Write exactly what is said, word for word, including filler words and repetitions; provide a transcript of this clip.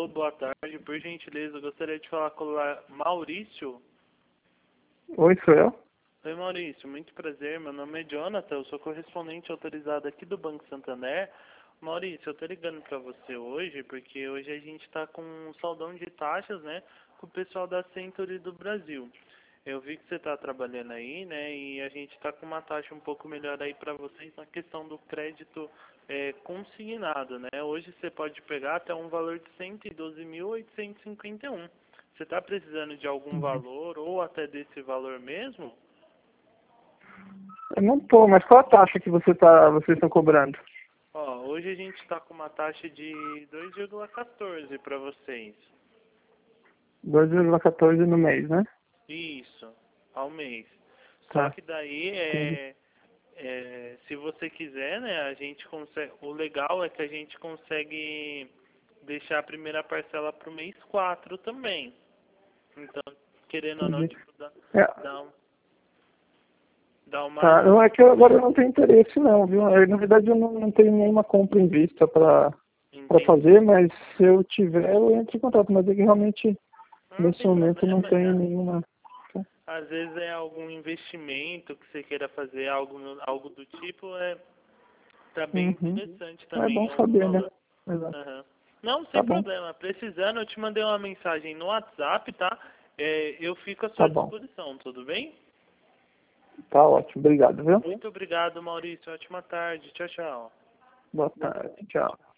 Alô, boa tarde. Por gentileza, eu gostaria de falar com o La- Maurício. Oi, sou eu? Oi, Maurício. Muito prazer. Meu nome é Jonathan. Eu sou correspondente autorizado aqui do Banco Santander. Maurício, eu tô ligando para você hoje porque hoje a gente está com um saldão de taxas, né, com o pessoal da Century do Brasil. Eu vi que você está trabalhando aí, né, e a gente está com uma taxa um pouco melhor aí para vocês na questão do crédito é, consignado, né. Hoje você pode pegar até um valor de cento e doze mil oitocentos e cinquenta e um. Você está precisando de algum Uhum. valor ou até desse valor mesmo? Eu não tô, mas qual a taxa que você tá, vocês estão cobrando? Ó, hoje a gente está com uma taxa de dois vírgula quatorze para vocês. dois vírgula quatorze no mês, né? Isso, ao mês. Só Tá, que daí, entendi. é, é, se você quiser, né, a gente consegue. O legal é que a gente consegue deixar a primeira parcela para o mês quatro também. Então, querendo ou não, Entendi. tipo, dá, É, dá, um- dá uma tá, não ajuda é que eu, agora eu também. não tenho interesse não, viu? Eu, na verdade eu não, não tenho nenhuma compra em vista para para Entendi. fazer, mas se eu tiver eu entro em contato, mas é que realmente Não nesse tem momento não problema, tenho é. nenhuma. Tá, Às vezes é algum investimento que você queira fazer, algo, no- algo do tipo, é tá bem uhum. interessante É também, bom algum saber, né? valor. Exato. Aham. Não, Tá sem bom, problema. Precisando, eu te mandei uma mensagem no WhatsApp, tá? É, eu fico à tá sua bom. disposição, tudo bem? Tá ótimo, obrigado, viu? Muito obrigado, Maurício. Ótima tarde. Tchau, tchau. Boa tarde, tchau.